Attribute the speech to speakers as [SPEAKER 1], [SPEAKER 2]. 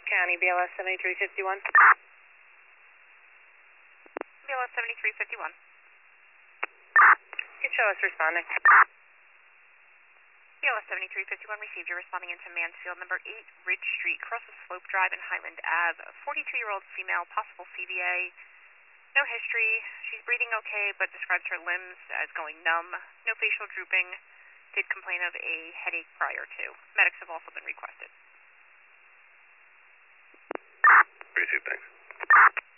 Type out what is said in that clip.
[SPEAKER 1] County, BLS 7351.
[SPEAKER 2] BLS 7351.
[SPEAKER 1] You show us responding.
[SPEAKER 2] BLS 7351 received. You're responding into Mansfield, number 8 Ridge Street, crosses Slope Drive and Highland Ave. 42-year-old female, possible CVA. No history. She's breathing okay, but describes her limbs as going numb. No facial drooping. Did complain of a headache prior to. Medics have also been requested.
[SPEAKER 3] Appreciate it, thanks.